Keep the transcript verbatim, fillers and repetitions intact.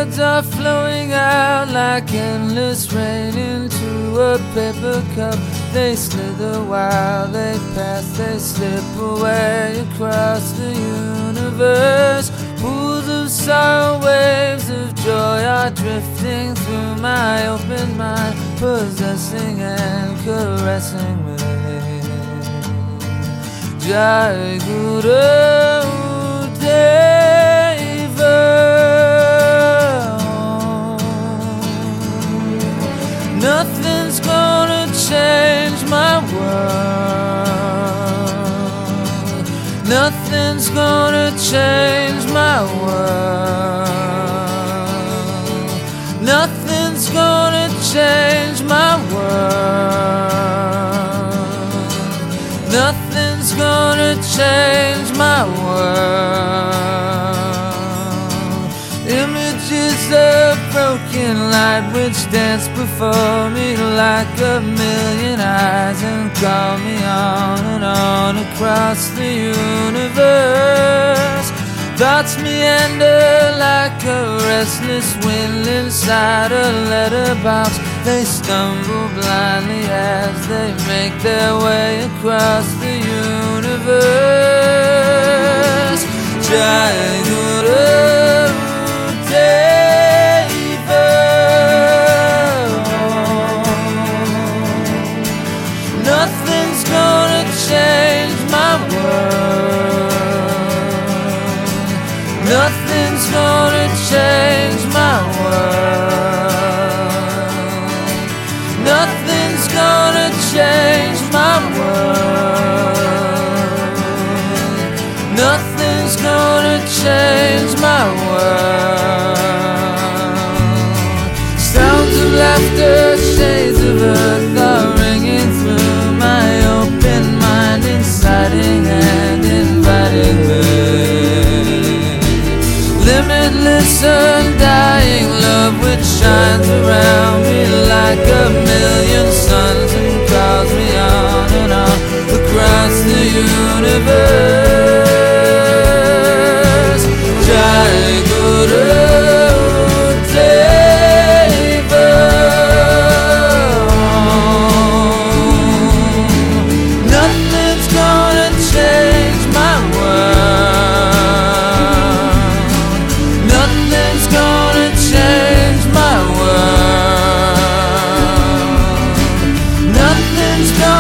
words are flowing out like endless rain into a paper cup. They slither while they pass, they slip away across the universe. Pools of sorrow, waves of joy are drifting through my open mind, possessing and caressing me. Jai Guru Deva. Nothing's gonna change my world. Nothing's gonna change my world. Nothing's gonna change my world. Nothing's gonna change my world. Images of broken light which dance before me like a million eyes and call me on and on across the universe. Thoughts meander like a restless wind inside a letterbox. They stumble blindly as they make their way across the universe. Jai Guru Deva. Nothing's gonna change my world. Nothing's gonna change my world. Nothing's gonna change my world. Nothing's gonna change my world. Sounds of laughter, shades of earth are ringing through my open mind, inciting and inviting me. Limitless, undying love which shines around me like a million suns and calls me on and on across the universe. Jai Guru Deva. Nothing's gonna change my world. Nothing's gonna change my world. Nothing's gonna